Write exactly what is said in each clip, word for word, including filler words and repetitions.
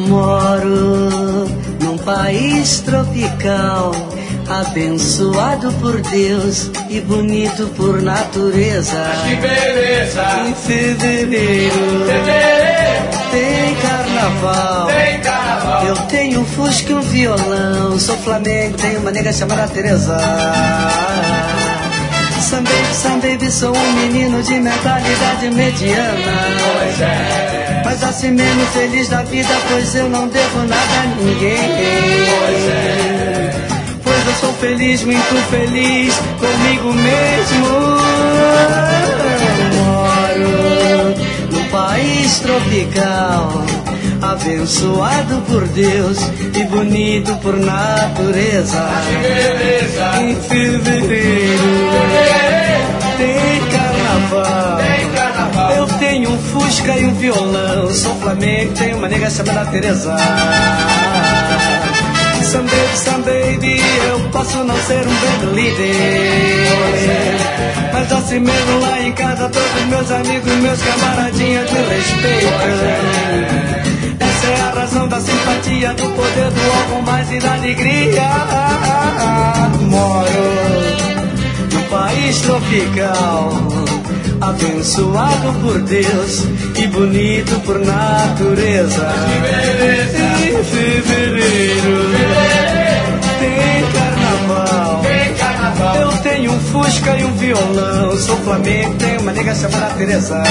Moro num país tropical, abençoado por Deus e bonito por natureza. Mas que beleza! Em fevereiro, Fevereiro tem carnaval. tem carnaval. Eu tenho um fusca e um violão. Sou flamengo, tenho uma nega chamada Teresa. Sam baby, Sam baby, sou um menino de mentalidade mediana. Pois é, Mas assim mesmo feliz da vida, pois eu não devo nada a ninguém. pois é. Pois eu sou feliz, muito feliz comigo mesmo. Moro num país tropical, abençoado por Deus e bonito por natureza. Que beleza! Em fevereiro tem carnaval. Tem carnaval. Eu tenho um fusca e um violão. Sou flamengo, tenho uma nega chamada Teresa. Some baby, some baby, eu posso não ser um band líder, mas assim mesmo lá em casa todos meus amigos, meus camaradinhas me respeitam. Essa é a razão da simpatia, do poder do álcool mais e da alegria. Moro num país tropical, abençoado por Deus e bonito por natureza. Em fevereiro tem carnaval. Tem carnaval. Eu tenho um fusca e um violão. Sou flamengo, tenho uma nega chamada Teresa.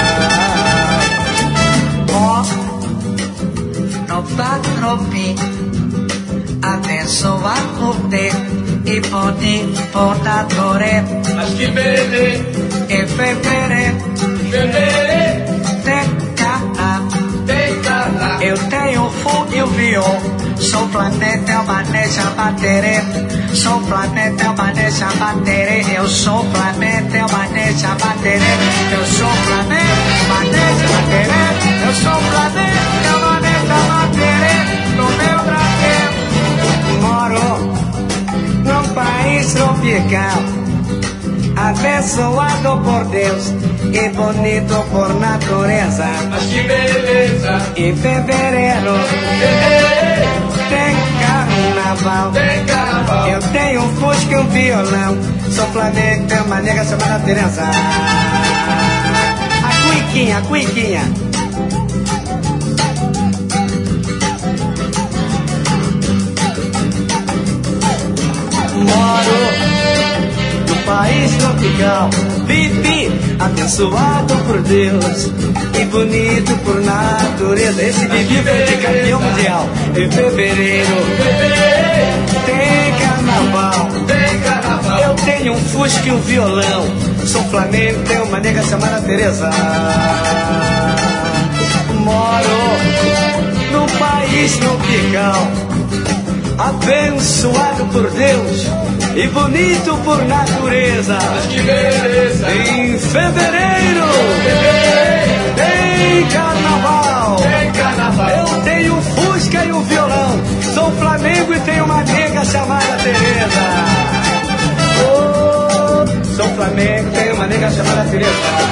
Ó, no patropi, abençoado por Deus e bonito por natureza. Mas que beleza! Em fevereiro Fevereiro tem carnaval. tem carnaval. Eu tenho o fogo e o viol. Sou planeta, é uma neja baterê. Sou planeta, é uma neja baterê. Eu sou planeta, é uma neja baterê. Eu sou planeta, uma neja baterê. Eu sou planeta, é uma neja baterê. No meu brasil moro num país tropical, abençoado por Deus e bonito por natureza. Mas que beleza! Em fevereiro Fevereiro tem carnaval. tem carnaval. Eu tenho um fusca e um violão. Sou flamengo, tenho uma nega chamada Teresa. A cuiquinha, a cuiquinha. Moro no país tropical, Bibi, abençoado por Deus e bonito por natureza. Esse Bibi foi de campeão mundial. Em fevereiro tem carnaval. Tem carnaval. Eu tenho um fusca e um violão. Sou flamengo, tenho uma nega chamada Teresa. Moro num país tropical, abençoado por Deus e bonito por natureza. Mas que beleza! Em fevereiro tem carnaval. Tem carnaval. Eu tenho um fusca e um violão. Sou flamengo e tenho uma nega chamada Teresa. Oh, sou flamengo, tenho uma nega chamada Teresa.